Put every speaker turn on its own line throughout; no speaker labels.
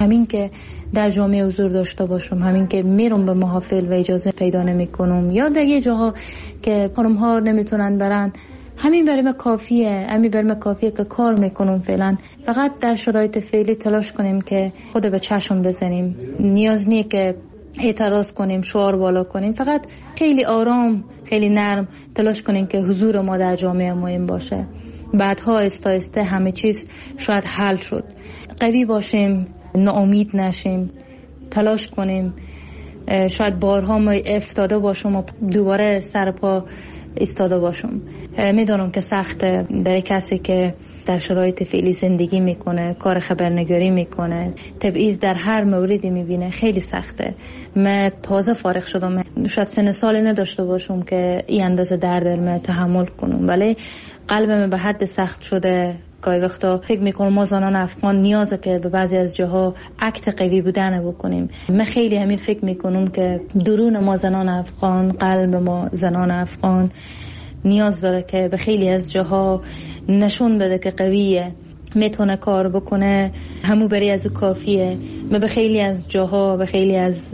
همین که در جامعه حضور داشته باشم، همین که میرم به محافل و اجازه پیدا نمیکنم یا در یه جاها که خانم ها نمیتونن برن، همین برای من کافیه که کار میکنم. فقط در شرایط فعلی تلاش کنیم که خود به چشم بزنیم. نیاز نیست که اعتراض کنیم، شعار بالا کنیم. فقط خیلی آرام، خیلی نرم تلاش کنیم که حضور ما در جامعه مهم باشه. بعدها آهسته همه چیز شاید حل شد. قوی باشیم، ناامید نشیم، تلاش کنیم. شاید بارها ما افتاده باشم و دوباره سر پا ایستاده باشم. میدونم که سخته برای کسی که در شرایط فعلی زندگی میکنه، کار خبرنگاری میکنه، تبعیض در هر موردی میبینه، خیلی سخته. من تازه فارغ شدم، شاید سن سالی نداشته باشم که این اندازه درد من تحمل کنم، ولی قلبم به حد سخت شده. گاهی وقتا فکر میکنم ما زنان افغان نیازه که به بعضی از جاها اکت قوی بودن بکنیم. من خیلی همین فکر میکنم که درون ما زنان افغان، قلب ما زنان افغان نیاز داره که به خیلی از جاها نشون بده که قویه، میتونه کار بکنه، همو برای از او کافیه. من به خیلی از جاها، به خیلی از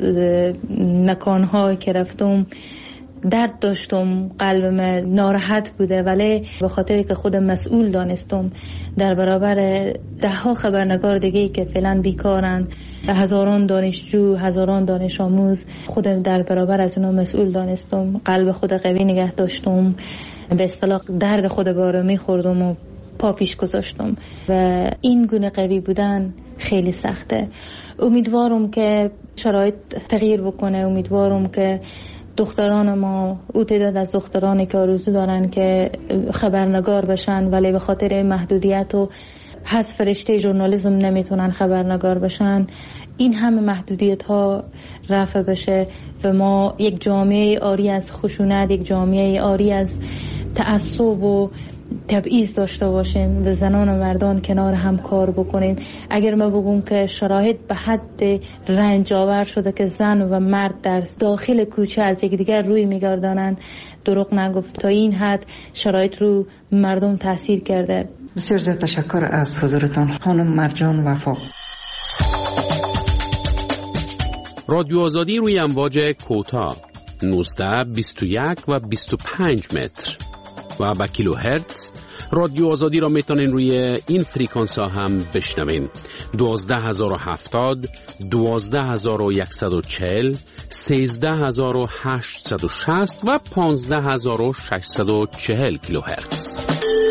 مکانها که رفتم درد داشتم، قلبم ناراحت بوده، ولی به خاطری که خودم مسئول دانستم در برابر ده ها خبرنگار دیگه که فعلا بیکارن، هزاران دانشجو، هزاران دانش آموز، خودم در برابر از اونا مسئول دانستم. قلب خود قوی نگه داشتم، به اصطلاح درد خود بارو میخوردم و پا پیش گذاشتم و این گونه قوی بودن خیلی سخته. امیدوارم که شرایط تغییر بکنه، امیدوارم که دختران ما، او تعداد از دخترانی که آرزو دارن که خبرنگار بشن ولی به خاطر محدودیت و حذف رشته ژورنالیسم نمیتونن خبرنگار بشن، این همه محدودیت ها رفع بشه و ما یک جامعه آری از خشونت، یک جامعه آری از تعصب و تبعیض داشته باشیم و زنان و مردان کنار هم کار بکنیم. اگر ما بگم که شرایط به حد رنج آور شده که زن و مرد در داخل کوچه از یکدیگر روی میگردانند، دروغ نگفت. تا این حد شرایط رو مردم تاثیر کرده.
بسیار زیاد تشکر از حضورتان خانم مرجان وفا.
رادیو آزادی روی امواج کوتاه 19، 21 و 25 متر و با کیلوهرتز. رادیو آزادی را میتونین روی این فریکانس ها هم بشنوین: 12070، 12140، 13860 و 15640 کیلوهرتز.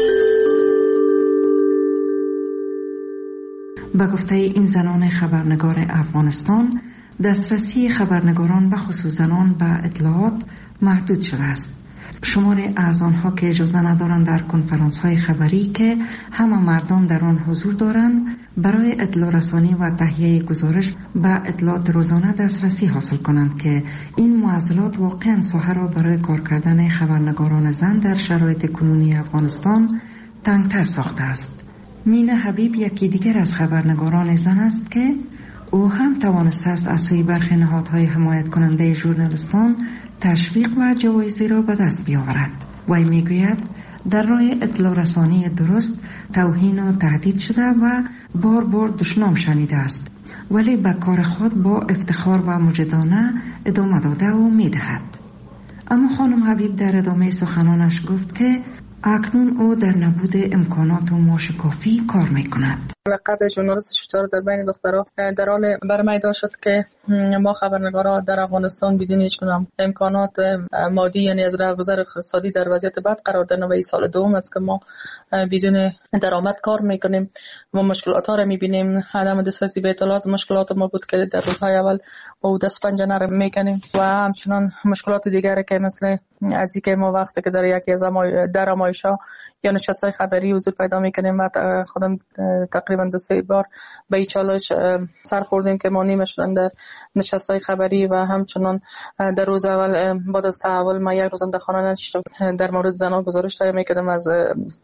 با گفته این زنان خبرنگار افغانستان، دسترسی خبرنگاران و خصوص زنان به اطلاعات محدود شده است. شمار از آنها که اجازه ندارند در کنفرانس های خبری که همه مردم در آن حضور دارند برای اطلاع رسانی و تهیه گزارش به اطلاعات روزانه دسترسی حاصل کنند که این معضلات واقعا ساحه را برای کار کردن خبرنگاران زن در شرایط کنونی افغانستان تنگتر ساخته است. مینا حبیب یکی دیگر از خبرنگاران زن است که او هم توانسته است از سوی برخی نهادهای حمایت کننده ژورنالیستان تشویق و جوایزی را به دست بیاورد. وی میگوید در راه اطلاع رسانی درست توهین و تهدید شده و بار بار دشنام شنیده است، ولی به کار خود با افتخار و مجدانه ادامه داده و میدهد. اما خانم حبیب در ادامه سخنانش گفت که اکنون او در نبود امکانات و معاش کافی کار میکند.
لقب ژورنالیست شجاع در بین دخترها در حال برمیدار شد که ما خبرنگارا در افغانستان بدون هیچ گونه امکانات مادی، یعنی از راهگذر اقتصادی، در وضعیت بد قرار داریم و این سال دوم است که ما بدون درآمد کار میکنیم و مشکلات ها را میبینیم. عدم دسترسی به اطلاعات مشکلات ما بود که در روزهای اول با دست پنجه را میکنیم و همچنان مشکلات دیگری که مثل از اینکه ما وقتی که در یکی از درآمایش‌ها یا نشست‌های خبری حضور پیدا میکنیم و خودم تقریبا 2-3 بار به این چالش سر خوردیم که مانع شدن در نشست‌های خبری و همچنان در روز اول بعد از تحول ما یک روزم در خانه نشستم در مورد زنان گزارش تهیه میکردم از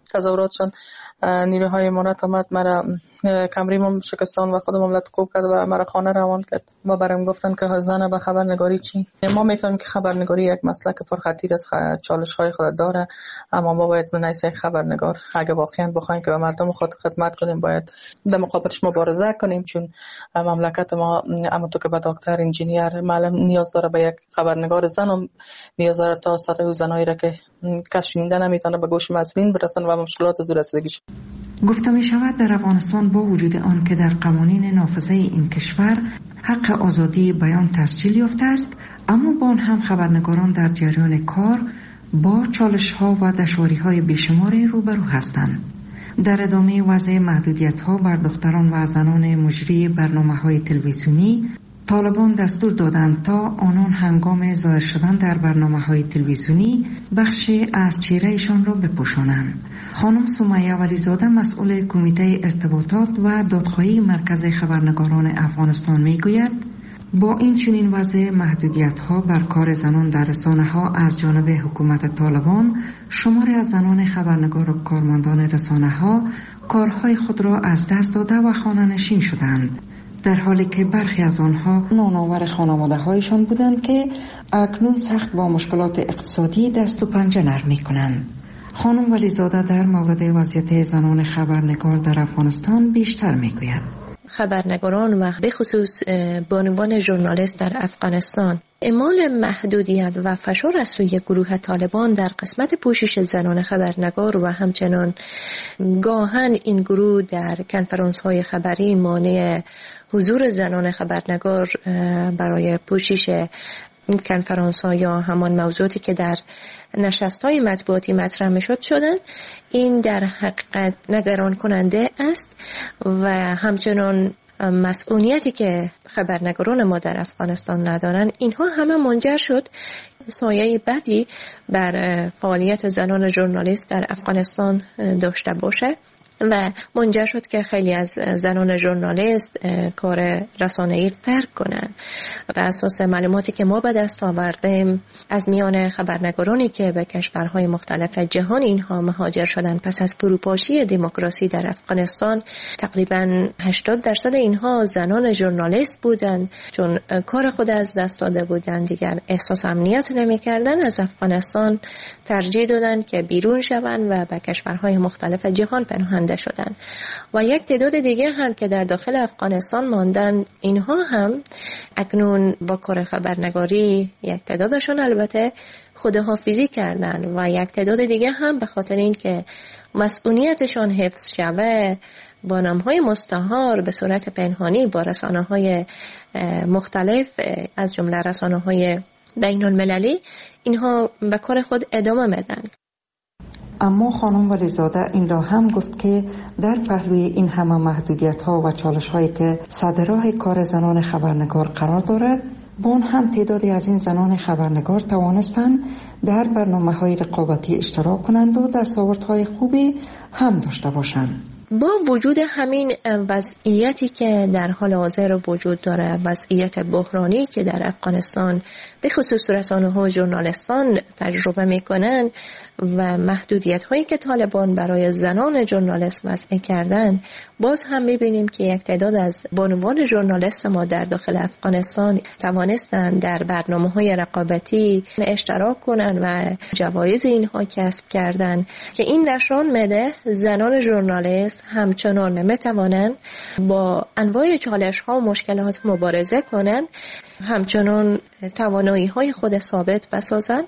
تظاهراتشان نیروهای امارات آمد مرا کمریمم شکستان و خود مملت کوب کرد و مرا خانه روان کرد و برام گفتن که زن به خبرنگاری چی. ما میفهمیم که خبرنگاری یک مسلک پرخطیر است، چالش های خود داره، اما ما باید نایسه خبرنگار اگه واقعا بخوایم که به مردم خود خدمت کنیم باید در مقابلش مبارزه کنیم، چون مملکت ما اما تو که به دکتر انجینیر معلم نیاز داره به یک خبرنگار زن و نیاز داره تا صدای زنایی را که کس شنیده نمیتونه به گوش مسئولین برسن و مشکلات زور رسیدگیش.
گفته می شود در افغانستان با وجود آن که در قوانین نافذه این کشور حق آزادی بیان تسجیل یافته است، اما با آن هم خبرنگاران در جریان کار با چالش ها و دشواری های بیشماری روبرو هستند. در ادامه وضع محدودیت ها بر دختران و زنان مجری برنامه های تلویزیونی، طالبان دستور دادند تا آنان هنگام ظاهر شدن در برنامه‌های تلویزیونی بخشی از چهرهشان را بپوشانند. خانم سمیه ولیزاده مسئول کمیته ارتباطات و دادخواهی مرکز خبرنگاران افغانستان میگوید با این چنین وضع محدودیت‌ها بر کار زنان در رسانه‌ها از جانب حکومت طالبان، شماری از زنان خبرنگار و کارمندان رسانه‌ها کارهای خود را از دست داده و خانه‌نشین شدند، در حالی که برخی از آنها نانآور خانواده‌هایشان بودند که اکنون سخت با مشکلات اقتصادی دست و پنجه نرم می‌کنند. خانم ولیزاده در مورد وضعیت زنان خبرنگار در افغانستان بیشتر می‌گوید.
خبرنگاران و به خصوص بانوان ژورنالیست در افغانستان اعمال محدودیت و فشار از سوی گروه طالبان در قسمت پوشش زنان خبرنگار و همچنان گاهن این گروه در کنفرانس‌های خبری مانع حضور زنان خبرنگار برای پوشش کنفرانس‌ها یا همان موضوعاتی که در نشست‌های مطبوعاتی مطرح می‌شد شدند، این در حقیقت نگران کننده است و همچنان مسئولیتی که خبرنگاران ما در افغانستان ندارن، اینها همه منجر شد سایه بدی بر فعالیت زنان ژورنالیست در افغانستان داشته باشه و منجر شد که خیلی از زنان ژورنالیست کار رسانه‌ای ترک کنن. بر اساس معلوماتی که ما به دست آوردیم از میان خبرنگارانی که به کشورهای مختلف جهان اینها مهاجر شدن پس از فروپاشی دموکراسی در افغانستان، تقریباً 80% اینها زنان ژورنالیست بودند، چون کار خود از دست داده بودند، دیگر احساس امنیت نمی‌کردند، از افغانستان ترجیح دادند که بیرون شوند و به کشورهای مختلف جهان پناهنده شدن. و یک تعداد دیگه هم که در داخل افغانستان ماندن، اینها هم اکنون با کار خبرنگاری یک تعدادشون البته خداحافظی کردن و یک تعداد دیگه هم به خاطر این که مسئولیتشون حفظ شوه با نام‌های مستعار به صورت پنهانی با رسانه‌های مختلف از جمله رسانه‌های بین‌المللی اینها به کار خود ادامه میدن.
اما خانم ولیزاده این را هم گفت که در پهلوی این همه محدودیت‌ها و چالش‌هایی که سر راه کار زنان خبرنگار قرار دارد، با آن هم تعدادی از این زنان خبرنگار توانستند در برنامه‌های رقابتی اشتراک کنند و دستاوردهای خوبی هم داشته باشند.
با وجود همین وضعیتی که در حال حاضر وجود داره، وضعیت بحرانی که در افغانستان به خصوص رسانه‌ها و ژورنالیستان تجربه میکنن و محدودیت هایی که طالبان برای زنان ژورنالیست وضع کردن، باز هم میبینیم که یک تعداد از بانوان ژورنالیست ما در داخل افغانستان توانستند در برنامه‌های رقابتی اشتراک کنند و جوایز اینها کسب کردند که این نشان میده زنان ژورنالیست همچنان میتوانند با انواع چالش‌ها و مشکلات مبارزه کنند، همچنان توانایی‌های خود ثابت بسازند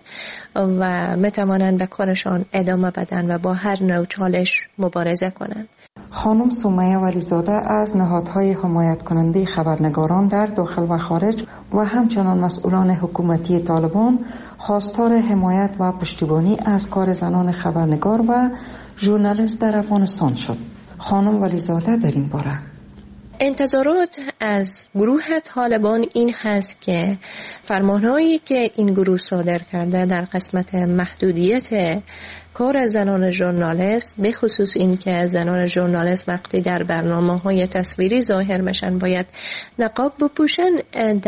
و میتوانند به کارشان ادامه بدن و با هر نوع چالش مبارزه کنند.
خانم سمیه ولیزاده از نهادهای حمایت کننده خبرنگاران در داخل و خارج و همچنان مسئولان حکومتی طالبان خواستار حمایت و پشتیبانی از کار زنان خبرنگار و ژورنالیست در افغانستان شد. خانم ولیزاده در این باره
انتظارات از گروه طالبان این هست که فرمانهایی که این گروه صادر کرده در قسمت محدودیت کار زنان ژورنالیست، به خصوص این که زنان ژورنالیست وقتی در برنامه‌های تصویری ظاهر میشن باید نقاب بپوشن، در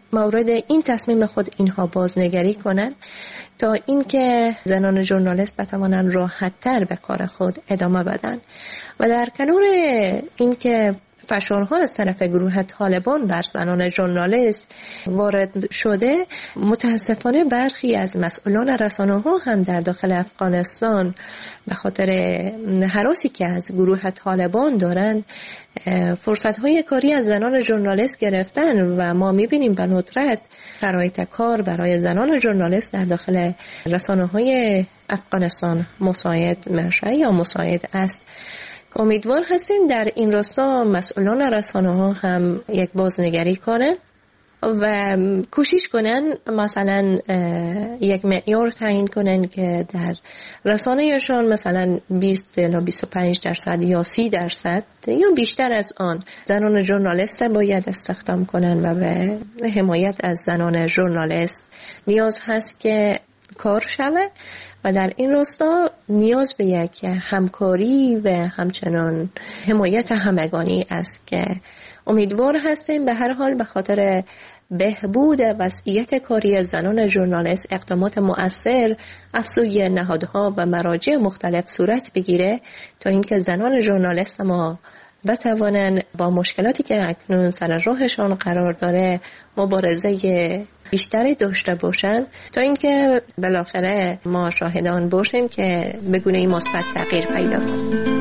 مورد این تصمیم خود اینها بازنگری کنند تا اینکه زنان ژورنالیست بتوانند راحت‌تر به کار خود ادامه بدن. و در کنار اینکه فشارها از طرف گروه طالبان بر زنان ژورنالیست وارد شده، متاسفانه برخی از مسئولان رسانه‌ها هم در داخل افغانستان به خاطر هراسی که از گروه طالبان دارن فرصت‌های کاری از زنان ژورنالیست گرفتن و ما می‌بینیم به ندرت شرایط کار برای زنان ژورنالیست در داخل رسانه‌های افغانستان مساعد میشه یا مساعد است. امیدوار هستیم در این راستا مسئولان رسانه‌ها هم یک بازنگری کنن و کوشش کنن مثلا یک معیار تعیین کنن که در رسانه‌شان مثلا 20 الی 25% یا 30% یا بیشتر از آن زنان ژورنالیست باید استخدام کنن و به حمایت از زنان ژورنالیست نیاز هست که کار شود و در این راستا نیاز به یک همکاری و همچنان حمایت همگانی است که امیدوار هستیم به هر حال به خاطر بهبود وضعیت کاری زنان ژورنالیست اقدامات مؤثر از سوی نهادها و مراجع مختلف صورت بگیره تا اینکه زنان ژورنالیست ما بتوانند با مشکلاتی که اکنون سر راهشان قرار داره مبارزه بیشتری داشته باشند تا اینکه بالاخره ما شاهدان باشیم که به گونه‌ای مثبت تغییر پیدا کنه.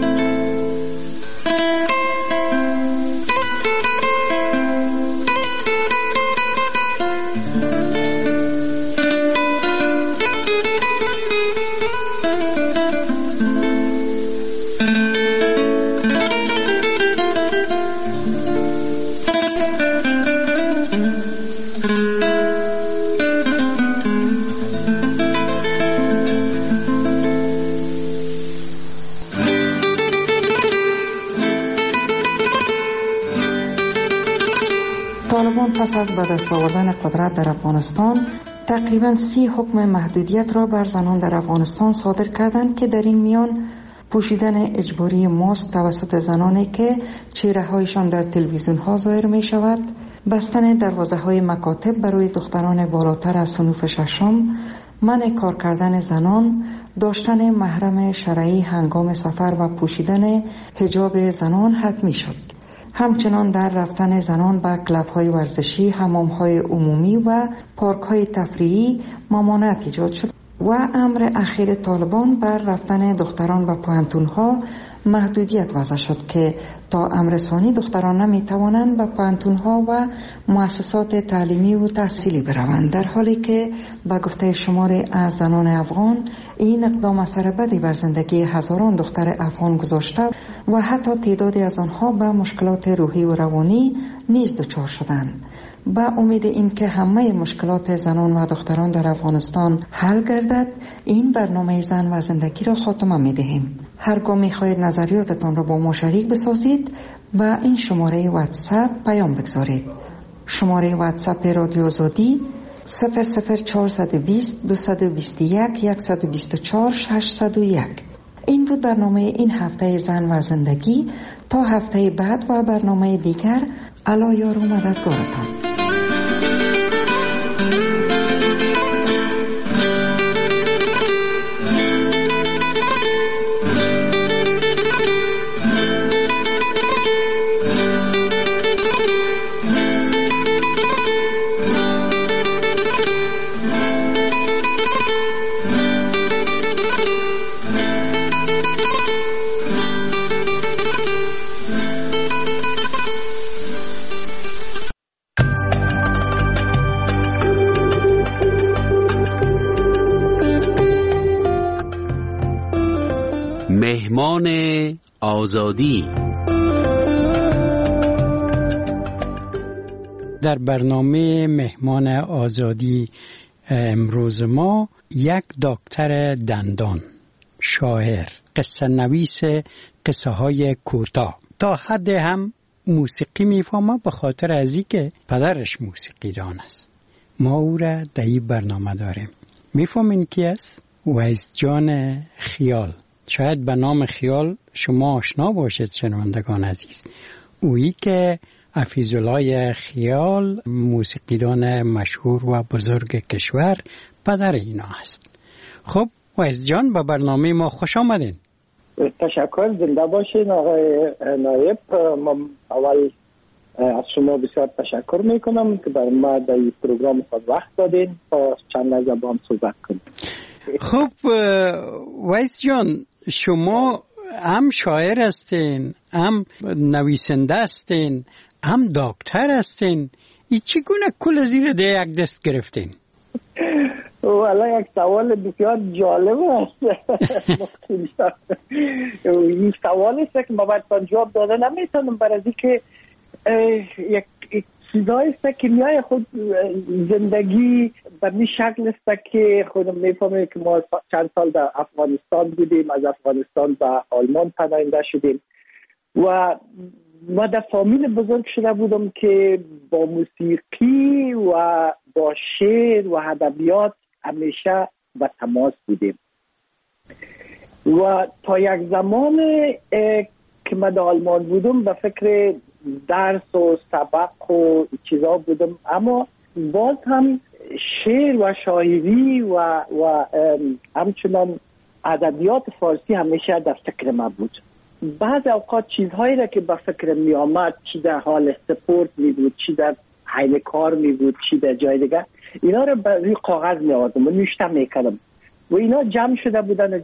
پس از به دست آوردن قدرت در افغانستان تقریباً 30 حکم محدودیت را بر زنان در افغانستان صادر کردند که در این میان پوشیدن اجباری ماسک توسط زنانی که چهره‌هایشان در تلویزیون‌ها ظاهر می‌شود، بستن دروازه‌های مکاتب برای دختران بالاتر از صنوف ششم، منع کار کردن زنان، داشتن محرم شرعی هنگام سفر و پوشیدن حجاب زنان حتمی شد. همچنان در رفتن زنان به کلب‌های ورزشی، حمام‌های عمومی و پارک‌های تفریحی ممانعت ایجاد شد و امر اخیر طالبان بر رفتن دختران به پوهنتون‌ها محدودیت وضع شد که تا امر ثانی دختران نمی‌توانند به پوهنتون‌ها و مؤسسات تعلیمی و تحصیلی بروند، در حالی که به گفته شماری از زنان افغان این اقدام اثر بدی بر زندگی هزاران دختر افغان گذاشته و حتی تعدادی از آنها به مشکلات روحی و روانی نیز دچار شدند. با امید اینکه همه مشکلات زنان و دختران در افغانستان حل گردد، این برنامه زن و زندگی را خاتمه می‌دهیم. هرگاه می‌خواهید نظریاتتان را با ما شریک بسازید و این شماره واتساپ پیام بگذارید. شماره واتساپ رادیو آزادی 00420 221 124 601. این بود برنامه این هفته زن و زندگی. تا هفته بعد و برنامه دیگر، الله یار و مددگارتان.
مهمان آزادی.
در برنامه مهمان آزادی امروز ما یک دکتر دندان، شاعر، قصه نویس قصه های کوتاه، تا حد هم موسیقی میفهمه به خاطر از اینکه پدرش موسیقی دان است. ما او را در این برنامه داریم. میفهمین کی است؟ ویس جان خیال. شاید به نام خیال شما آشنا باشید شنوندگان عزیز. اویی که حفیظالله خیال، موسیقیدان مشهور و بزرگ کشور، پدر اینا هست. خب ویس جان، به برنامه ما خوش آمدین.
تشکر، زنده باشین آقای نایب. ما اول از شما بسیار تشکر میکنم که برای ما در این پروگرام خود وقت دادین تا چند زبان صحبت کنیم.
خب ویس جان، شما هم شاعر هستین، هم نویسنده هستین، هم دکتر هستین. ای چگونه کل زیر ده یک دست گرفتین؟
والا یک سوال بسیار جالب است. این سوال است که ما باید جواب داده نمیتونم، برای اینکه یک چیزایی است که میای خود زندگی به این شکل است که خودم میفهمم که ما چند سال در افغانستان بودیم، از افغانستان به آلمان پناهنده شدیم و ما در فامیل بزرگ شده بودم که با موسیقی و با شعر و ادبیات همیشه به تماس بودیم و تا یک زمان که من در آلمان بودم به فکر درس و سبق و چیزا بودم، اما باز هم شعر و شاعری و همچنان ادبیات فارسی همیشه در فکر من بود. بعض اوقات چیزهایی را که به فکر می آمد، چی در حال سپورت می بود، چی در حین کار می بود، چی در جای دیگه، اینا را به روی کاغذ می آوردم و نوشته می کردم و اینا جمع شده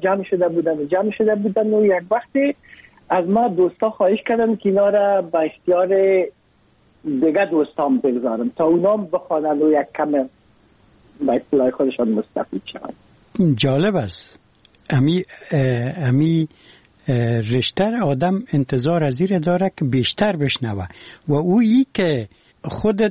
بودن و یک وقتی از ما دوستا خواهش کردم که اینا را به اختیار دیگه دوستان بگذارم تا اونا بخوانند و یک کم به اصطلاح خودشان مستفید شوند.
جالب است. امی رشته آدم انتظار از این داره که بیشتر بشنوه و اویی که خودت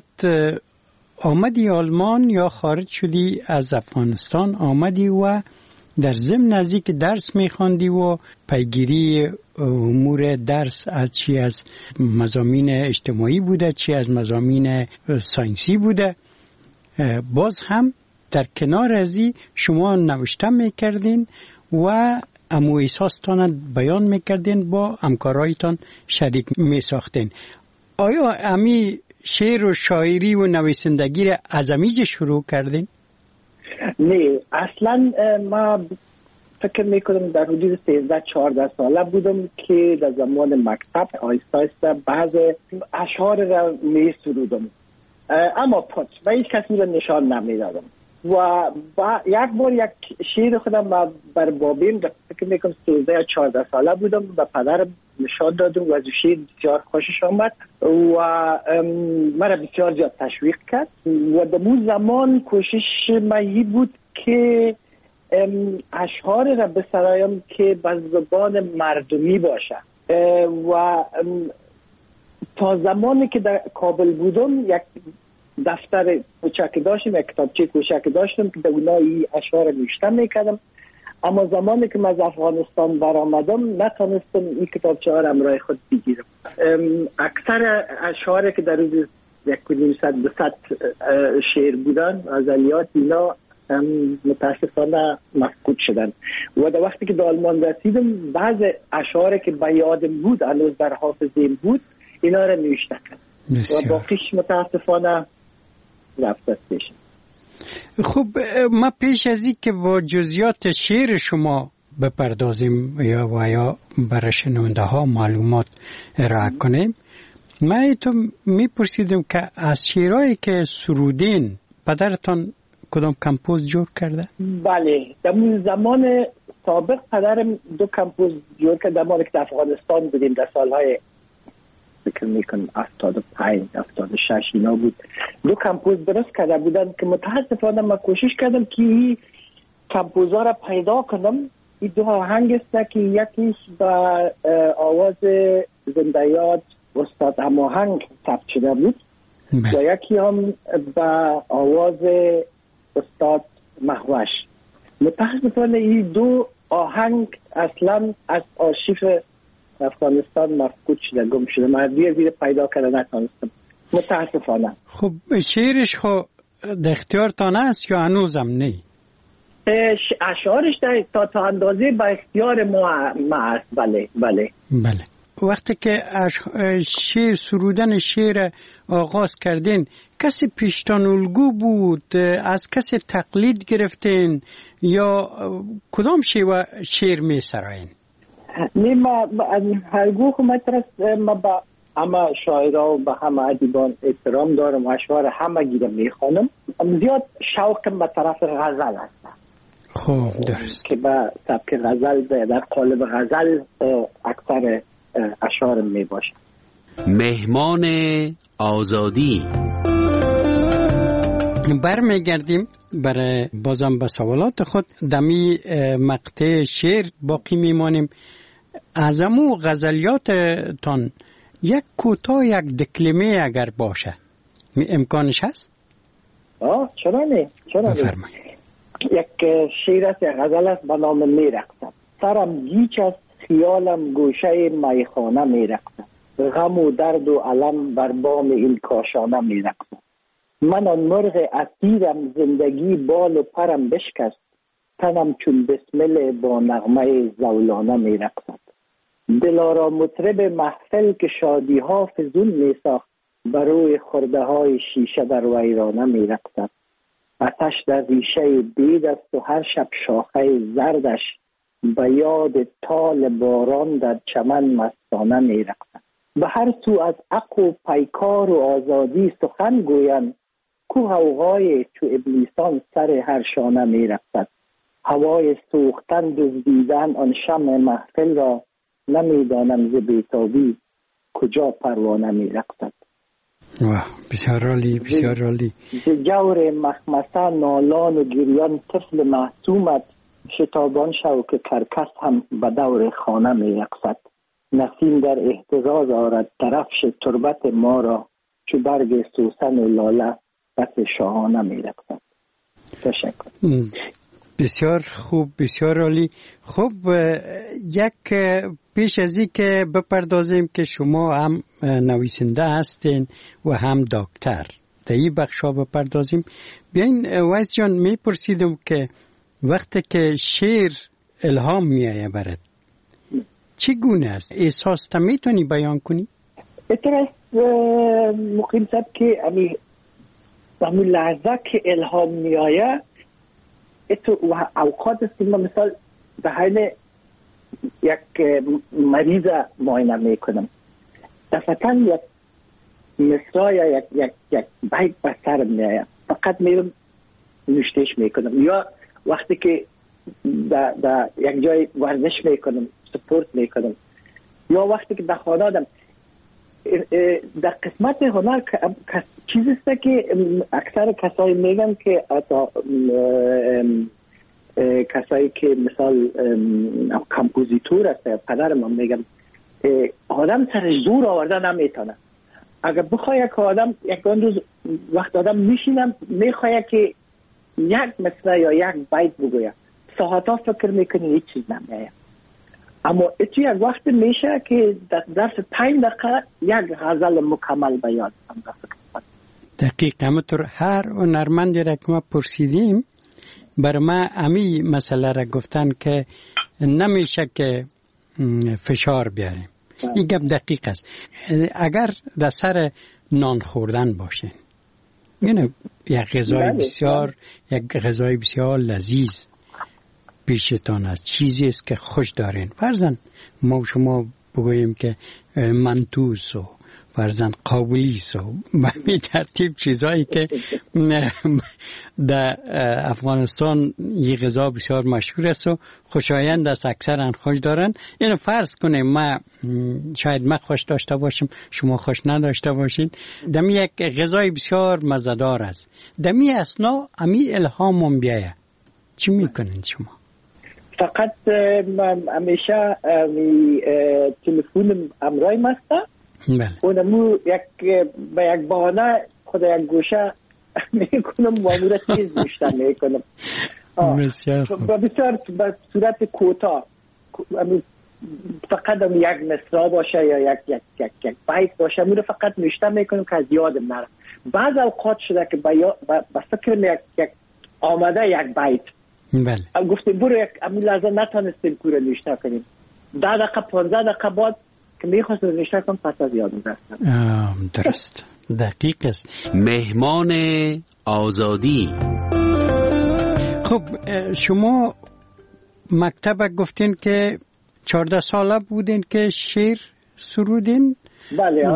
آمدی آلمان یا خارج شدی از افغانستان آمدی و در ضمن نزدیک درس میخواندی و پیگیری امور درس از چی از مضامین اجتماعی بوده، چی از مضامین ساینسی بوده، باز هم در کنار ازی شما نوشته میکردین و امو احساستان بیان میکردین، با همکارایتان شریک میساختین. آیا امی شعر و شاعری و نویسندگی را از امیج شروع کردین؟
نه، اصلا ما فکر میکنم در حدود 13-14 ساله بودم که در زمان مکتب آیسته بعض اشعار را می سرودم، اما پاچ و هیچ کسی را نشان نمیدادم و یک بار یک شعر خودم بر بابیم فکر میکنم 13-14 ساله بودم به پدرم نشان دادم و از شعر بسیار خوشش آمد و مرا بسیار زیاد تشویق کرد و در اون زمان کوشش من بود که اشعار را بسرایم که به زبان مردمی باشه و تا زمانی که در کابل بودم یک دفتر کوچک داشتم، یک کتابچه کوچک داشتم که در اونها این اشعار نوشته میکردم، اما زمانی که من از افغانستان برآمدم نتونستم این کتابچه ها را همراه خود بگیرم. اکثر اشعاری که در روز 100 شعر بودن غزلیات اینا متاسفانه مفقود شدن و در وقتی که در آلمان رسیدم بعض اشعاری که به یادم بود هنوز در حافظه‌ام بود اینا را نوشته کردم و باقیش متاسفانه رفت پیش.
خب ما پیش از این که با جزئیات شعر شما بپردازیم یا برای شنونده ها معلومات ارائه کنیم، ما ایتون میپرسیدم که از شعرهایی که سرودین پدرتان کدام کمپوز جور کرده؟ بله،
در زمان سابق پدرم 2 کمپوز جور کرده. ما که در افغانستان بودیم در سالهای فکر میکنم 75-76 اینا بود، 2 کمپوز درست کرده بودن که متاسفانه من کوشش کردم که این کمپوزها را پیدا کنم. این 2 آهنگ است که یکیش با آواز زنده یاد استاد هماهنگ ثبت شده بود و یکی هم با آواز استاد مهوش. متاسفانه این 2 آهنگ اصلا از آرشیو افغانستان مفقود شده، گم شده. من دیر پیدا کردن نتونستم متاسفانه.
خب شعرش خو در اختیارتان است یا هنوزم نه؟
اشعارش تا اندازه با اختیار ما است. بله.
وقتی که شعر سرودن شعر آغاز کردین کسی پیشتان الگو بود؟ از کسی تقلید گرفتین یا کدام شعر می سراین؟
نه ما هرگاه ما با همه شاعرها و به همه ادیبان احترام دارم، اشعار همه گیره میخوانم. زیاد شوقم به طرف غزل است.
خوب درست.
که به سبک غزل در قالب غزل اکثر اشعارم می باشه.
مهمان آزادی.
برمیگردیم برای بازم به سوالات خود. دمی مقطع شعر باقی میمانیم. از امو غزلیاتتان یک کوتاه یک دکلمه اگر باشه امکانش هست؟
چرا نه؟
بفرمایید.
یک شعر است، یک غزل است به نام میرقصم. سرم گیچ است، خیالم گوشه میخانه میرقصم. غم و درد و علم بر بام این کاشانه میرقصم. من آن مرغ اسیرم، زندگی بال و پرم بشکست. تنم چون بسمل با نغمه زولانه میرقصد. دلارا مطرب محفل که شادی ها فزون میساخت، بر روی خرده های شیشه در ویرانه میرقصد. آتش در ریشه بید است و هر شب شاخه زردش، به یاد تال باران در چمن مستانه میرقصد. به هر سو از عقل و پیکار و آزادی سخن گویند، کو غوغای چو ابلیسان سر هر شانه میرقصد. هوای سوختن دزدیدن آن شمع محفل را، نمیدانم ز بیتابی کجا پروانه میرقصد.
بسیار عالی، بسیار عالی.
ز جور مخمسه نالان و گریان طفل معصومت، شتابان شو که کرکس هم به دور خانه میرقصد. نسیم در اهتزاز آرد طرفش تربت ما را، چو برگ سوسن و لاله بس شاهانه میرقصد. تشکر.
بسیار خوب، بسیار عالی. خب یک پیش از این که بپردازیم که شما هم نویسنده هستین و هم دکتر، در این بخشا بپردازیم. بیاین ویس جان، میپرسیدم که وقتی که شعر الهام میایه برات چگونه است؟ احساس تا میتونی بیان کنی؟
اترس مقیم صد که همون لحظه که الهام میایه و اوقات است که من مثال به حال یک مریض معاینه میکنم، دفعتا یک مصرع یا یک بیت به سرم میایه، فقط میرم نوشتهش میکنم. یا وقتی که در یک جای ورزش میکنم، سپورت میکنم، یا وقتی که در خانه آدم در قسمت هنر چیزی است که اکثر کسایی میگن که کسایی که مثال کمپوزیتور است، پدر من میگم آدم سرش زور آورده نمیتونه. اگر بخواه که آدم یک روز وقت آدم میشینم میخواه که یک مصرع یا یک بیت بگوید، ساعتا فکر میکنی هیچ چیز نمیایه. اما اتو یک وقت میشه که در ظرف 5 دقیقه یک غزل مکمل بیان کنم.
دقیق. همونطور هر هنرمندی را که ما پرسیدیم بر ما امی مسئله را گفتن که نمیشه که فشار بیاریم. این گپ دقیق است. اگر در سر نان خوردن باشه، یعنی یک غذای بسیار لذیذ پیشتان است، چیزی است که خوش دارین، فرضاً ما شما بگوییم که منتوس و فرضاً قابلیس و به ترتیب چیزایی که در افغانستان یه غذا بسیار مشهور است و خوشایند است، اکثرا خوش دارن. اینو فرض کنیم ما شاید ما خوش داشته باشیم، شما خوش نداشته باشین، دمی یک غذای بسیار مزه‌دار است، دمی اسنا امی الهامم بیایه، چی میکنین شما؟
فقط من همیشه تلفن امرای مسته اونمو به یک بانه خود یک گوشه میکنم و امورا چیز بیشتر میکنم.
بسیار
به صورت کوتاه، فقط یک مصرع باشه یا یک بیت باشه، امورا فقط نوشته میکنم که از یادم نره. بعض اوقات شده که به فکر یک آمده یک بیت،
بله،
گفته برو یک امون لحظه نتانستیم کوره نوشته کنیم، 10 دقیقه 15 دقیقه بعد که میخواست رشته کنم پس از یادم رفتم.
درست، دقیق است.
مهمان آزادی.
خب شما مکتب گفتین که 14 ساله بودین که شعر سرودین؟
بله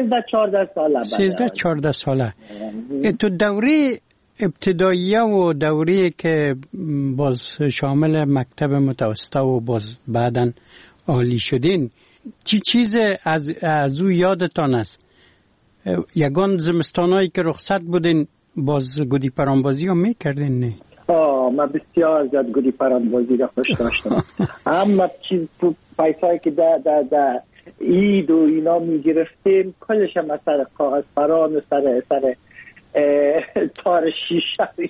13-14 ساله.
تو دوره ابتداییه و دوره که باز شامل مکتب متوسطه و باز بعداً عالی شدین، چی چیز از او یادتان است؟ یگان زمستانایی که رخصت بودین باز گودی پرانبازی ها میکردین؟ نه؟
من بسیار زیاد گودی پرانبازی را خوش داشتم. اما چیز پیسایی که در عید و اینا میگرفتیم کلش هم سر کاغذ پران و سر تار شیشه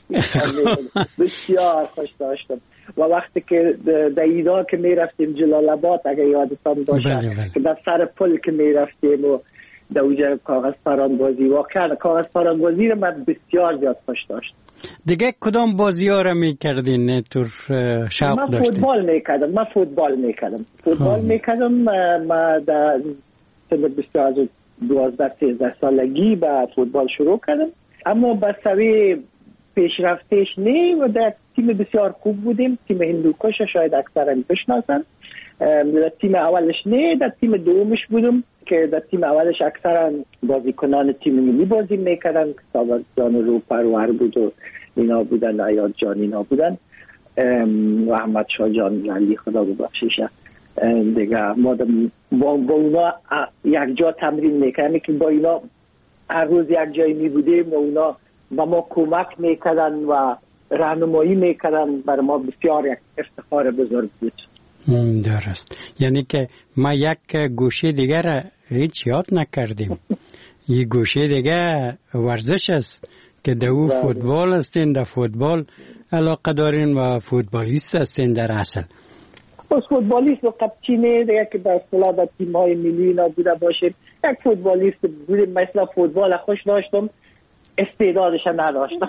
بسیار خوش داشتم. و وقتی که در ایدا که میرفتیم جلال آباد اگه یادتان باشه که در سر پل که میرفتیم و در اونجا کاغذ پرانبازی، واقعا کاغذ پرانبازی رو من بسیار زیاد خوش داشتم.
دیگه کدام بازی ها رو میکردین تو شوق داشتین؟
من فوتبال میکردم. من در سن بسیار 12-13 سالگی با فوتبال شروع کردم، اما با سوی پیشرفتش نه و در تیم بسیار خوب بودیم. تیم هندوکش شاید اکثرا بشناسن. در تیم اولش نه، در تیم دومش بودم که در تیم اولش اکثرا بازیکنان تیم ملی بازی میکردن. سابق جان رو پرور بود و اینا بودن، عیاد جان اینا بودن و احمد شاه جان علی خدا ببخشیش دیگه. ما با اونا یک جا تمرین میکردیم که با اینا هر روز یک جایی میبودیم و اونا با ما کمک میکردن و راهنمایی میکردن. برای ما بسیار یک افتخار بزرگ بود.
درست، یعنی که ما یک گوشه دیگر را هیچ یاد نکردیم. یک گوشه دیگر ورزش است که در او فوتبال هستین، در فوتبال علاقه دارین و فوتبالیست هستین در اصل.
از فوتبالیست و قبچینه دیگه که در اصطلاح در تیم‌های ملی نبوده باشیم، یک فوتبالیست بودیم. مثلا فوتبال خوش داشتم، استعدادش نداشتم.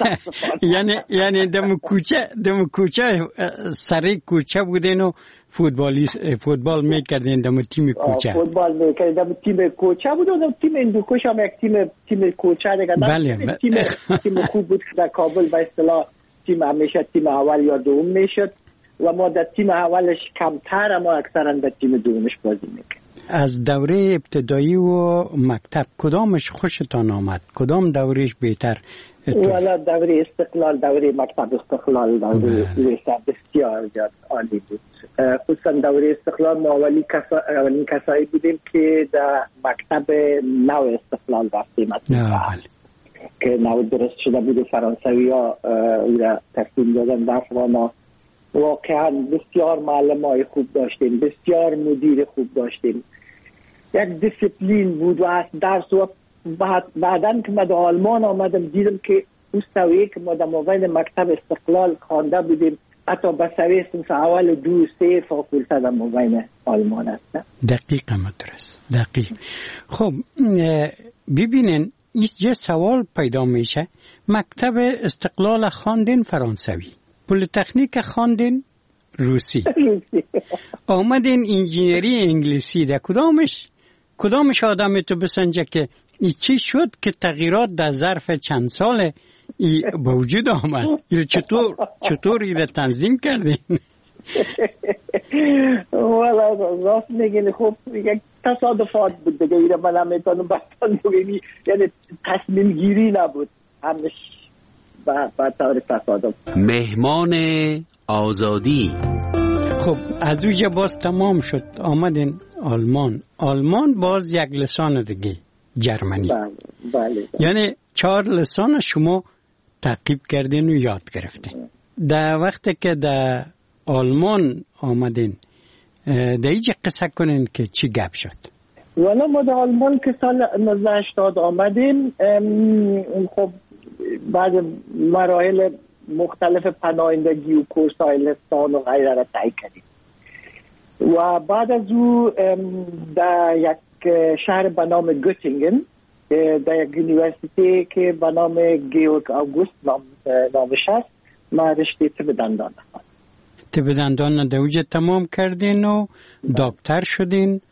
یعنی دم کوچه سری کوچه بودین و فوتبال میکردین دم تیم کوچه.
فوتبال میکردیم دم تیم کوچه بود و تیم هندوکش هم یک تیم کوچه دیگه.
بله.
تیم خوب بود که در کابل به اصطلاح تیم همیشه تیم اول یا دوم میشد و ما در تیم اولش کمتر، اما اکثرا در تیم دومش بازی میکردیم.
از دوره ابتدایی و مکتب کدامش خوشتان آمد؟ کدام دورهش بهتر؟
والا دوره استقلال، دوره مکتب استقلال دوره بسیار زیاد عالی بود. خصوصا دوره استقلال ما اولین کسایی بودیم که در مکتب نو استقلال رفتیم که نو درست شده بود. فرانسوی ها او را ترتیب دادن درس و ما واقعا بسیار معلم های خوب داشتیم، بسیار مدیر خوب داشتیم، یک دیسیپلین بود و از درس. و بعدن که ما در آلمان آمدم دیدم که اون سویه که ما در موقع مکتب استقلال خوانده بودیم حتی به سویه صنف اول 2-3 فاکولته در موقع آلمان هست.
دقیق مدرس، دقیق. خب ببینین یه سوال پیدا میشه. مکتب استقلال خواندین فرانسوی، پلیتکنیک خواندین روسی، آمدین انجینری انگلیسی. در کدامش آدم تو بسنجه که چی شد که تغییرات در ظرف چند سال به وجود آمد؟ چطور ایره تنظیم کردین؟
والا راست میگین. خب یک تصادفات بود دیگه. ایره من هم میتونم بطن بگیم، یعنی تصمیم گیری نبود، همش به طور تصادف.
مهمان آزادی.
خب از اوجه باز تمام شد، آمدین آلمان باز یک لسان دیگه، جرمنی.
بله.
یعنی 4 لسان شما تعقیب کردین و یاد گرفتین. در وقتی که در آلمان آمدین در اینجا قصه کنین که چی گپ شد؟
والا ما در آلمان که سال 1980 آمدیم، خب بعد مراحل مختلف پناهندگی و کورس‌های لسان و غیره را طی کردیم و بعد از او در یک شهر به نام گوتینگن در یک یونیورسیتی که به نام گیورگ آگوست نامش هست ما رشته طب دندان
طب دندان در اوجه تمام کردین و دکتر شدین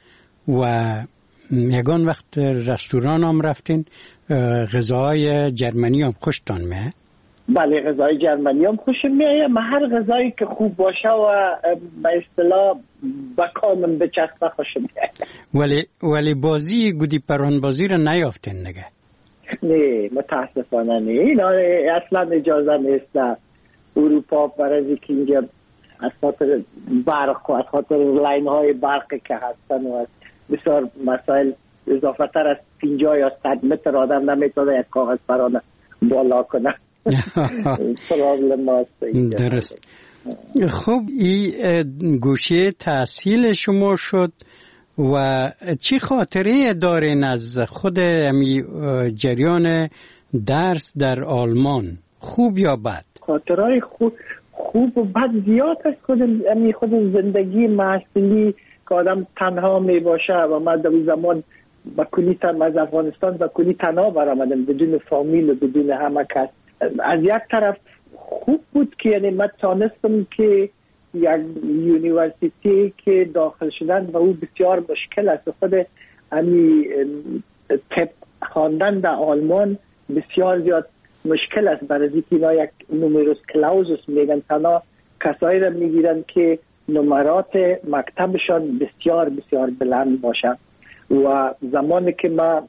و یگان وقت رستوران هم رفتین غذاهای جرمنی هم خوشتان میه؟
بله غذای جرمنی هم خوشم میایه. هر غذایی که خوب باشه و به اصطلاح بکامن به چسبه خوشم میایه.
ولی بازی گودی پران بازی رو نیافتین نگه؟
نه متاسفانه نه، اینا اصلا اجازه نیست در اروپا برای که اینجا از خاطر برق و از خاطر لاین های برقی که هستن و بسیار مسائل اضافه تر از 50 یا 100 متر آدم نمیتونه یک کاغذ پران بالا کنه. پرابلم هست.
درست. خب این گوشه تحصیل شما شد و چی خاطره دارین از خود امی جریان درس در آلمان، خوب یا بد؟
خاطرهای خوب و بد زیاد است. خود زندگی محصولی که آدم تنها می باشه و من در زمان از افغانستان با کلی تنها برآمدم بدون فامیل و بدون همه کس. از یک طرف خوب بود که یعنی من تانستم که یک یونیورسیتی که داخل شدن و او بسیار مشکل است. خود امی طب خواندن در آلمان بسیار زیاد مشکل است، برای اینکه اینا یک نومروس کلاوزوس میگن، تنها کسایی را میگیرن که نمرات مکتبشان بسیار بسیار بلند باشن. و زمانی که ما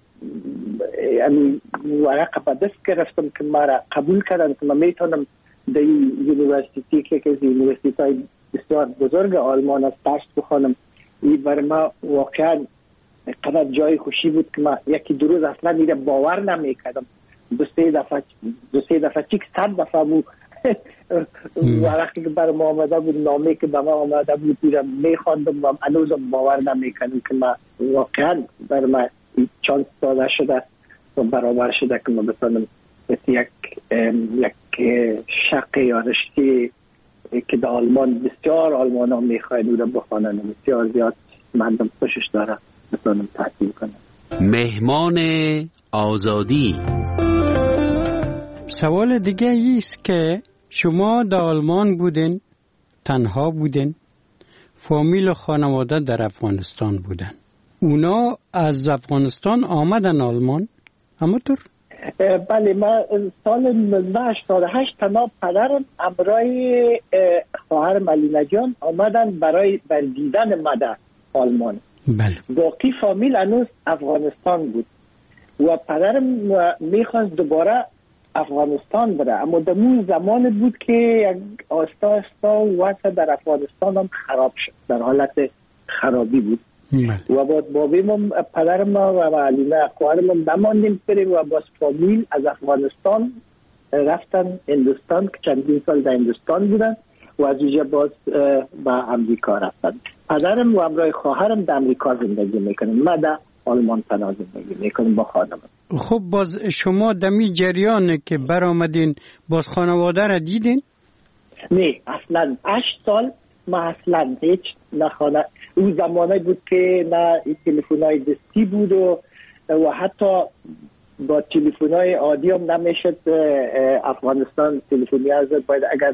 ورقه به دست گرفتم که ما را قبول کردن که ما میتونم در یونیورسیتی که از یونیورسیتی های بسیار بزرگ آلمان است درس بخوانم، این برای ما واقعا قدر جای خوشی بود که ما یکی دو روز اصلا میره باور نمیکردم. دو سه دفعه چیک 100 دفعه بود ورقی که برای ما آمده بود، نامه که به ما آمده بود میخواندم و هنوزم باور نمیکنم که ما واقعا برای ما چانس داده شده و برابر شده که ما بتونم یک شق یا رشته که در آلمان بسیار آلمان ها میخواید او را بخوانن و بسیار زیاد مردم خوشش داره بتونم تحصیل کنم.
مهمان آزادی.
سوال دیگه ایست که شما در آلمان بودین، تنها بودین، فامیل و خانواده در افغانستان بودن. اونا از افغانستان آمدن آلمان؟ همونطور؟
بله، من سال 1988 تنها پدرم همراه خواهرم علی نجان آمدن برای دیدن مادر آلمان.
بله.
باقی فامیل هنوز افغانستان بود و پدرم میخواست دوباره افغانستان بره، اما در اون زمان بود که یک آستا وضع در افغانستان هم خراب شد، در حالت خرابی بود. و با بابیم پدرم و علینا خواهرم نماندیم بریم و با فامیل از افغانستان رفتن هندوستان که چندین سال در هندوستان بودن و از اونجا باز به امریکا رفتن. پدرم و همراه خواهرم در امریکا زندگی میکنن، ما در آلمان تنها زندگی میکنیم با خانم.
خب باز شما دمی جریان که برآمدین باز خانواده را دیدین؟
نه اصلا 8 سال ما اصلا هیچ نخانه. اون زمانه بود که نه تلفن‌های دستی بود و حتی با تلفن‌های عادی هم نمیشد افغانستان تلفنی از باید اگر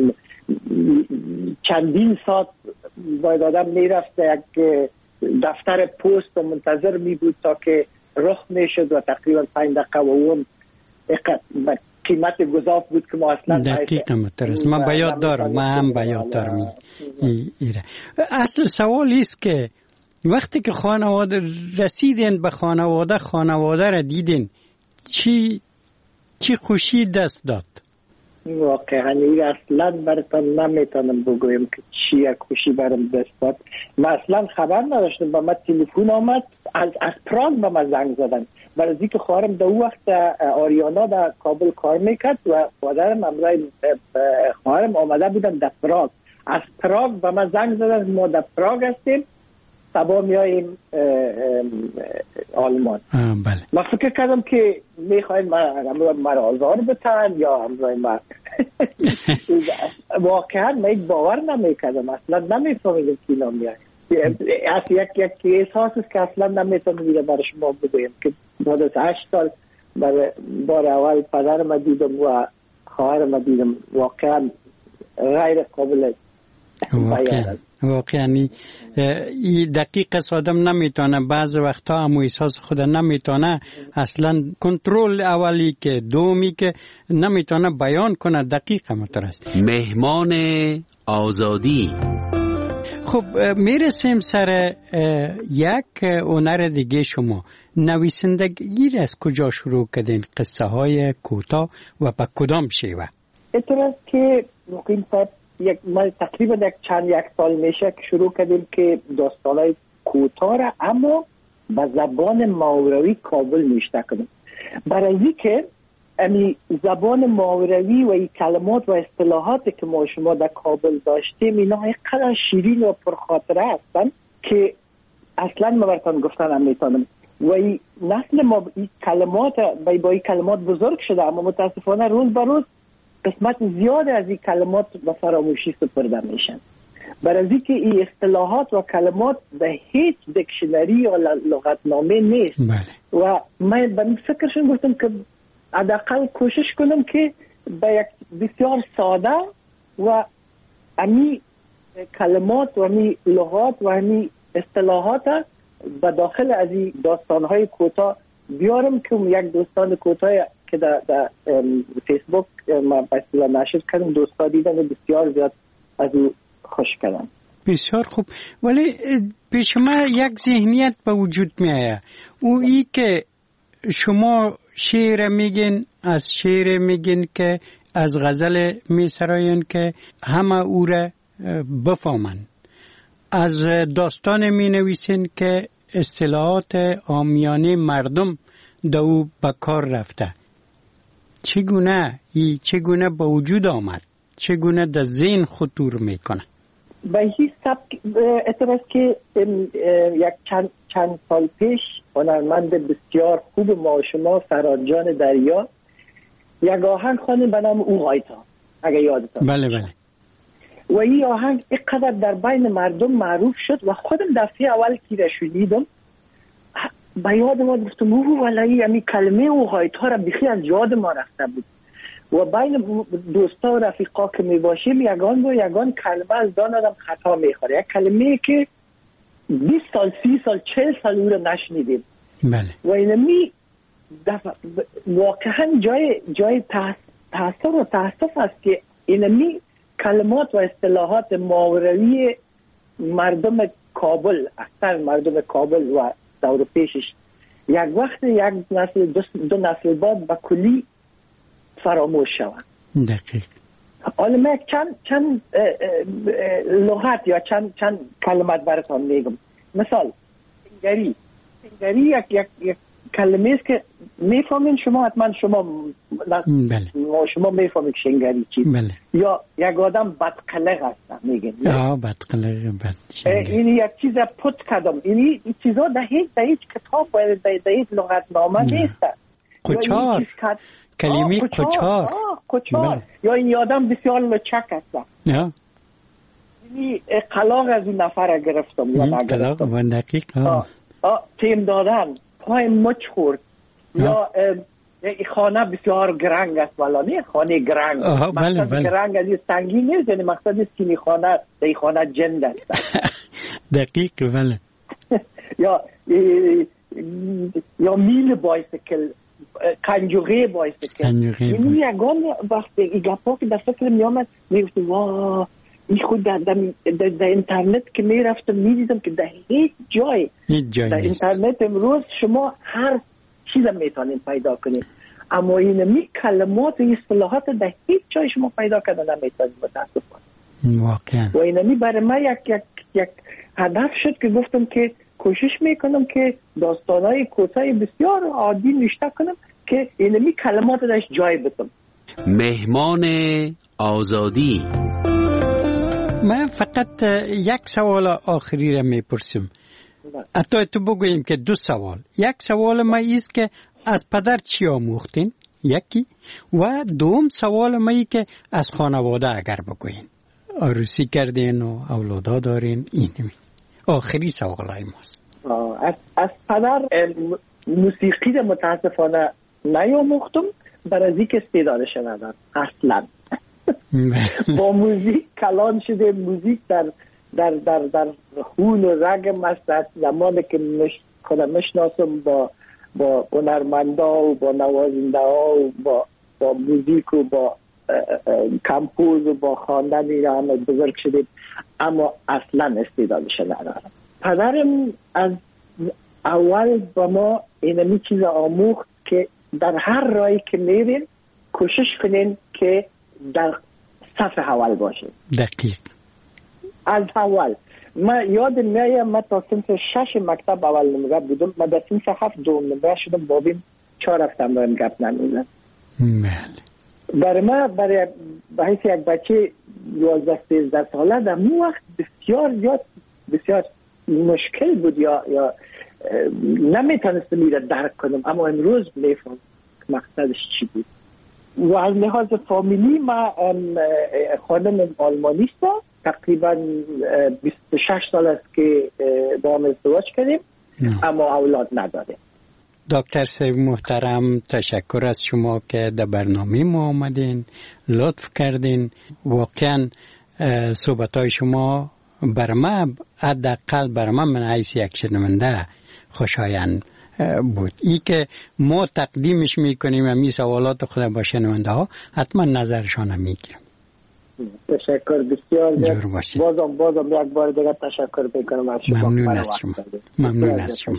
چندین ساعت باید آدم میرفت یک دفتر پست و منتظر می بود تا که رخ میشد و تقریبا 5 دقیقه و اون قیمت گذاف بود که ما اصلا
دقیقا مترس. من بیاد دارم، من هم بیاد دارم. اصل سوال است که وقتی که خانواده رسیدین به خانواده را دیدین چی خوشی دست داد؟
واقعا این اصلا براتون نمیتونم بگویم که چی یک خوشی برام دست داد. من اصلا خبر نداشتم، با من تلفن آمد از پراگ به من زنگ زدن، برای اینکه خواهرم در اون وقت آریانا در کابل کار میکرد و پدرم همراه خواهرم آمده بودن در پراگ. از پراگ به من زنگ زدن ما در پراگ هستیم، صبح میاییم آلمان.
بله.
من فکر کردم که میخواین مرا آزار بتن یا همراه من. واقعا من باور نمیکردم، اصلا نمیفهمیدم که اینا میاییم. یک احساس است که اصلا نمیتونم برای شما بگویم که بعد از 8 سال بار اول پدرم دیدم و خواهرم دیدم، واقعا غیر قابل
واقعا این دقیق آدم نمیتونه، بعض وقتا هم احساس خود نمیتونه اصلا کنترل اولی که دومی که نمیتونه بیان کنه، دقیق مترست.
مهمان آزادی.
خب میرسیم سر یک هنر دیگه. شما نویسندگی از کجا شروع کردین؟ قصه های کوتاه و با کدام شیوه؟
اعتراض که مقیم صاحب ما تقریبا یک سال میشه که شروع کردیم که داستانای کوتاه را اما به زبان ماوروی کابل نوشته کنیم. برای اینکه امی زبان ماوروی و این کلمات و اصطلاحاتی که ما شما در کابل داشتیم اینا اینقدر شیرین و پرخاطره هستن که اصلا ما براتون گفتن هم میتونم. و این نسل ما این کلمات با این کلمات بزرگ شده، اما متاسفانه روز به روز قسمت زیاد از این کلمات به فراموشی سپرده میشن. برای اینکه این اصطلاحات و کلمات به هیچ دیکشنری یا لغتنامه نیست.
بله.
و من به فکرشون گفتم که حداقل کوشش کنم که به یک بسیار ساده و امی کلمات و امی لغات و امی اصطلاحات به داخل از این داستانهای کوتاه بیارم که یک داستان کوتاه که در فیسبوک ما بسیار نشر کردم، دوستا دیدن و بسیار زیاد از او خوش کردن.
بسیار خوب. ولی پیش ما یک ذهنیت به وجود می آید، او ای که شما شعر میگین، از شعر میگین که از غزل میسراین که همه او را بفهمن، از داستان می نویسین که اصطلاحات عامیانه مردم دو به کار رفته. چگونه با وجود آمد؟ چگونه در ذهن خطور میکنه؟
به این سبک اعتراض که یک چند سال پیش هنرمند بسیار خوب ما شما فرانجان دریا یک آهنگ خوانید به نام او غایتا، اگه یادتان.
بله بله.
و این آهنگ اینقدر در بین مردم معروف شد و خودم دفعه اول که را شنیدم به یاد ما گفتم والله همین کلمه او غایتا را بخی از یاد ما رفته بود. و بین دوستا و رفیقا که می باشیم یگان کلمه از دان آدم خطا میخوره، یک کلمه که 20 سال 30 سال 40 سال او را نشنیدیم.
بله.
و اینمی واقعا جای تأثیر و تأسف است که اینمی کلمات و اصطلاحات ماوروی مردم کابل، اکثر مردم کابل و دور پیشش یک وقت یک نسل دو نسل بعد به کلی فراموش شود.
دقیق.
حالا من چند لغت یا چند کلمات براتون میگم. مثال سنگری یک کلمه است که میفهمین شما، حتما شما
بله.
شما میفهمید شنگری چی.
بله.
یا یک آدم بدقلق هست میگن.
بدقلق
این یک چیز پت کردم. این چیزا در هیچ کتاب و در هیچ لغتنامه نیست.
قچار، کلمه قچار.
قچار. یا این آدم بسیار لچک هست. این قلاق از اون نفر گرفتم.
قلاق و دقیق.
تیم دادن، پای مچ خورد. یا خانه بسیار گرنگ است، ولی خانه گرنگ. مقصد گرنگ از این سنگین نیست، یعنی مقصد است که این خانه جند است.
دقیق. بله.
یا میل بایسکل، کنجوغه بایسکل. این یگان وقتی این گپا که در فکر می آمد میگفتم واه این خود در اینترنت که می رفتم می دیدم که در هیچ جای در اینترنت امروز شما هر چیز میتونید پیدا کنید، اما این می کلمات و اصطلاحات در هیچ جای شما پیدا کردن نمیتونید متاسفانه.
واقعا.
و این می برای من یک هدف شد که گفتم که کوشش میکنم که داستانهای کوتاه بسیار عادی نوشته کنم که این می کلمات درش جای بدم.
مهمان آزادی.
من فقط یک سوال آخری را میپرسم. حتی تو بگوییم که 2 سوال. یک سوال ما ایست که از پدر چی آموختین؟ یکی. و دوم سوال ما ای که از خانواده اگر بگویین. عروسی کردین و اولادا دارین. این آخری سوال های ماست.
از پدر موسیقی متاسفانه نیاموختم، برای اینکه استعدادش ندارم اصلا. با موزیک کلان شده. موزیک در خون و رگم است. از زمانی که خودم میشناسم با هنرمندا و با نوازنده ها و با موزیک و با کمپوز و با خواندن اینا همه بزرگ شدیم، اما اصلا استعدادش ندارم. پدرم از اول با ما اینمی چیز آموخت که در هر راهی که میرین کوشش کنین که در صف اول باشین.
دقیق.
از اول ما یاد میایم ما تا صنف 6 مکتب اول نمره بودم، ما در صنف 7 دوم نمره شدم، بابیم 4 هفته بایم گپ نمیزد. برای ما برای حیث یک بچه 12-13 ساله در اون وقت بسیار مشکل بود یا نمیتونستم میره درک کنم، اما امروز میفهم مقصدش چی بود. و از لحاظ فامیلی ما خانم آلمانی است، تقریبا 26 سال است که با هم ازدواج کردیم، اما اولاد نداریم.
دکتر صاحب محترم، تشکر از شما که در برنامه ما آمدین، لطف کردین. واقعا صحبتهای شما بر من، حداقل بر من حیث یک شنونده خوشایند بود. ای که ما تقدیمش میکنیم همین سوالات خود با شنونده ها، حتما نظرشان هم میگیرم.
تشکر بسیار. بازم یک بار دیگه تشکر میکنم از شما.
ممنون از شما.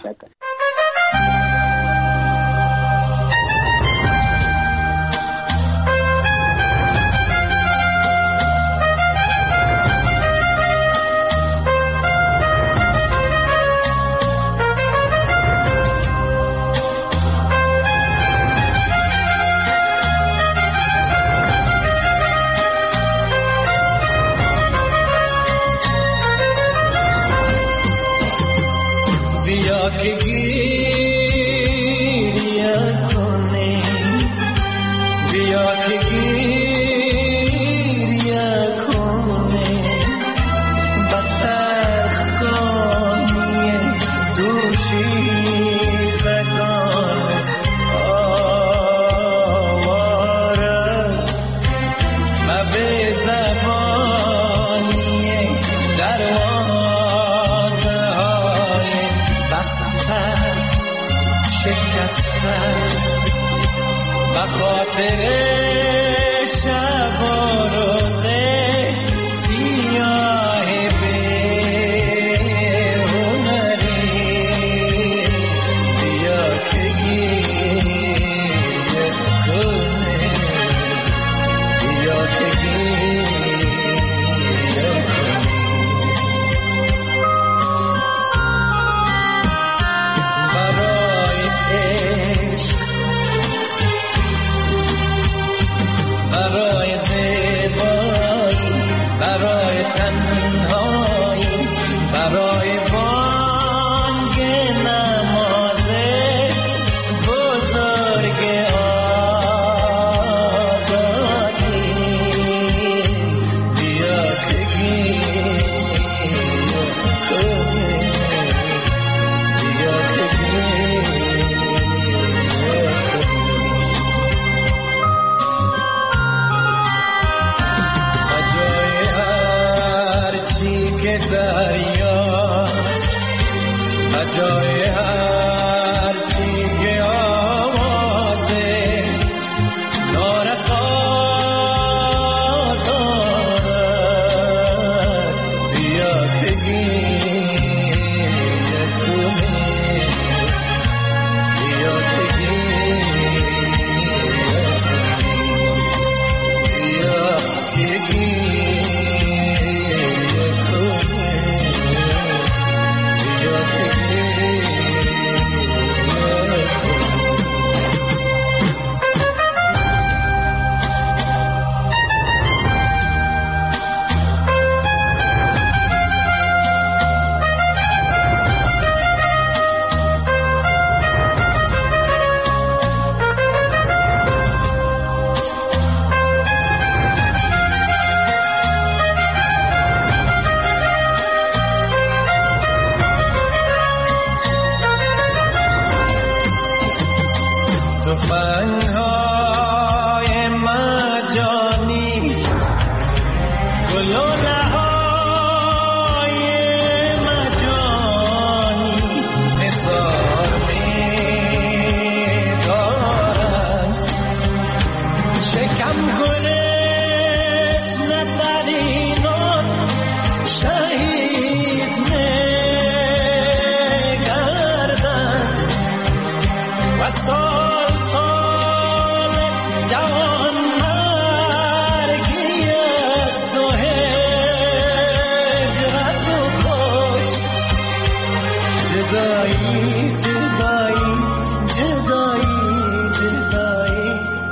دریاست جای